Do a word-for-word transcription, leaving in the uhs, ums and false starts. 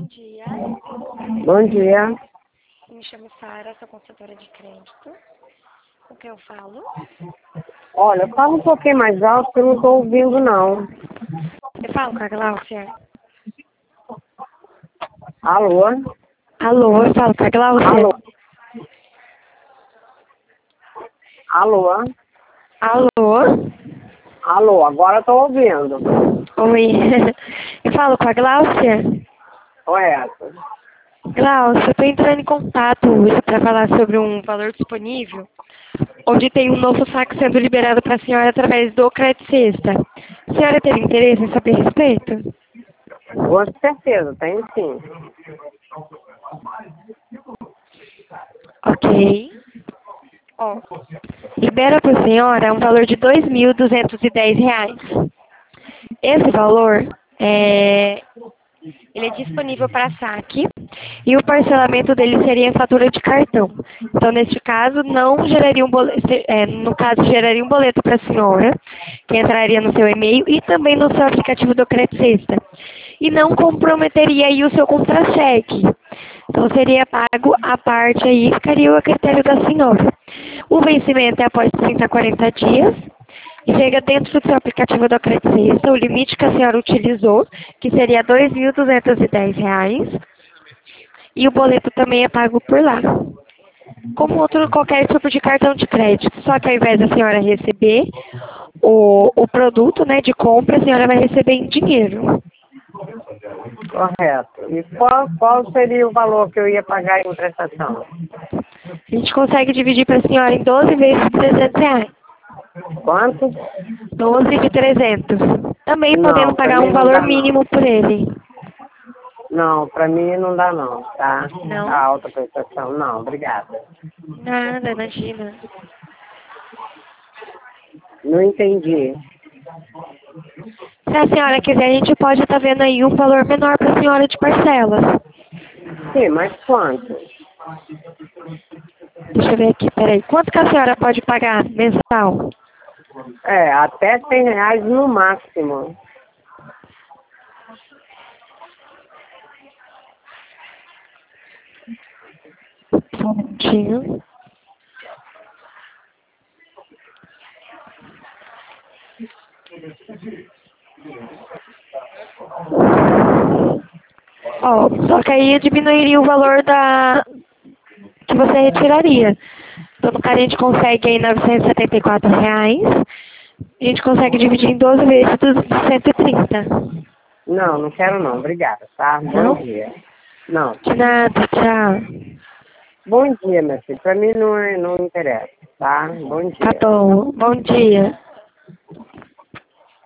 dia. Bom dia. Me chamo Sara, sou consultora de crédito. Com quem eu falo? Olha, fala um pouquinho mais alto que eu não estou ouvindo, não. Eu falo com a Gláucia? Alô? Alô, eu falo com a Gláucia? Alô? Alô? Alô? Alô, agora estou ouvindo. Oi. Eu falo com a Gláucia? Correto. Gláucia, eu estou entrando em contato hoje para falar sobre um valor disponível, onde tem um novo saque sendo liberado para a senhora através do Crédito Sexta. A senhora teve interesse em saber a respeito? Com certeza, tem sim. Ok. Ó, libera para a senhora um valor de dois mil duzentos e dez reais. Esse valor é, ele é disponível para saque e o parcelamento dele seria em fatura de cartão. Então, neste caso, não geraria um boleto, é, no caso, geraria um boleto para a senhora, que entraria no seu e-mail e também no seu aplicativo do Crédito Sexta. E não comprometeria aí o seu contra-cheque. Então, seria pago a parte aí, ficaria a critério da senhora. O vencimento é após trinta a quarenta dias. E chega dentro do seu aplicativo do Crédito Sexta o limite que a senhora utilizou, que seria dois mil duzentos e dez reais. E o boleto também é pago por lá. Como outro qualquer tipo de cartão de crédito. Só que ao invés da senhora receber o, o produto, né, de compra, a senhora vai receber em dinheiro. Correto. E qual, qual seria o valor que eu ia pagar em prestação? A gente consegue dividir para a senhora em doze vezes de trezentos reais. Quanto? doze de trezentos. Também podendo Não, para pagar mim um não valor dá não. mínimo por ele. Não, para mim não dá não, tá? Não? A alta prestação, não, obrigada. Nada, imagina. Não entendi. Se a senhora quiser, a gente pode estar vendo aí um valor menor para a senhora de parcelas. Sim, mas quanto? Deixa eu ver aqui, peraí. Quanto que a senhora pode pagar mensal? É, até cem reais no máximo. Só um minutinho. Ó, só que aí diminuiria o valor da que você retiraria. Então, no caso, a gente consegue aí novecentos e setenta e quatro reais. A gente consegue dividir em doze vezes dos cento e trinta. Não, não quero não, obrigada, tá? Bom Não? dia. Não. De nada, tchau. Bom dia, meu filho. Pra mim não, é- não interessa, tá? Bom Tá dia. bom. Bom dia.